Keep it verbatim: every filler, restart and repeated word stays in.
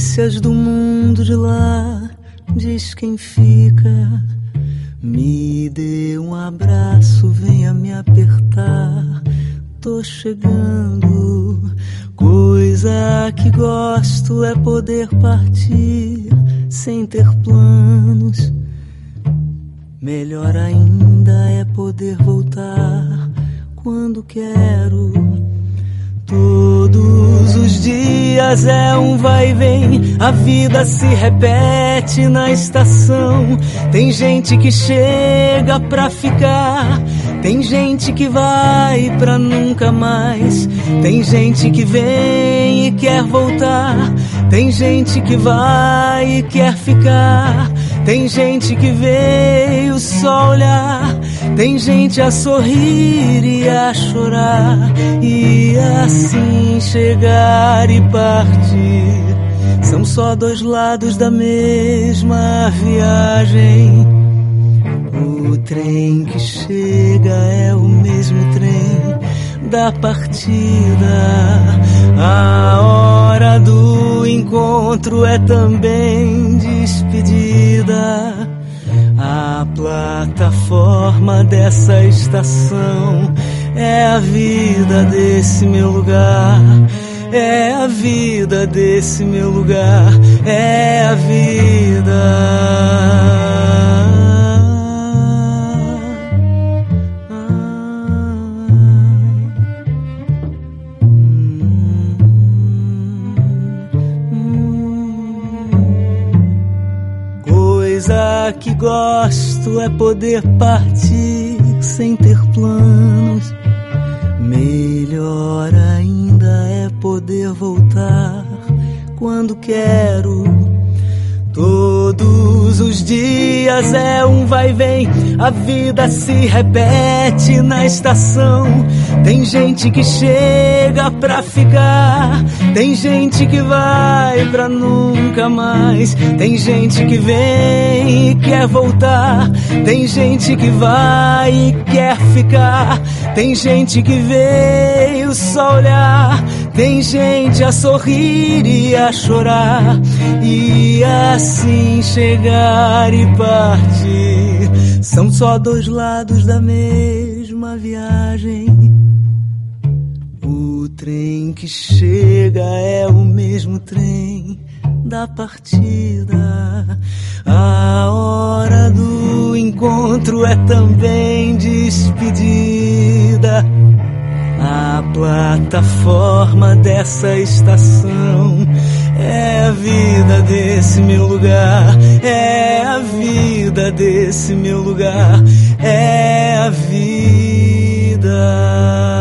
notícias do mundo de lá, diz quem fica. Me dê um abraço, venha me apertar. Tô chegando. Coisa que gosto é poder partir sem ter planos. Melhor ainda é poder voltar quando quero. Todos os dias é um vai e vem, a vida se repete na estação. Tem gente que chega pra ficar, tem gente que vai pra nunca mais. Tem gente que vem e quer voltar, tem gente que vai e quer ficar. Tem gente que veio só olhar, tem gente a sorrir e a chorar, e assim chegar e partir. São só dois lados da mesma viagem. O trem que chega é o mesmo trem da partida. A hora do encontro é também despedida. A plataforma dessa estação é a vida desse meu lugar. É a vida desse meu lugar. É a vida. Coisa que gosto é poder partir sem ter planos. Melhor ainda é poder voltar quando quero. Todos os dias é um vai e vem, a vida se repete na estação. Tem gente que chega pra ficar, tem gente que vai pra nunca mais. Tem gente que vem e quer voltar, tem gente que vai e quer ficar. Tem gente que veio só olhar, tem gente a sorrir e a chorar, e assim chegar e partir. São só dois lados da mesma viagem. O trem que chega é o mesmo trem da partida. A hora do encontro é também despedida. A plataforma dessa estação é a vida desse meu lugar. É a vida desse meu lugar. É a vida.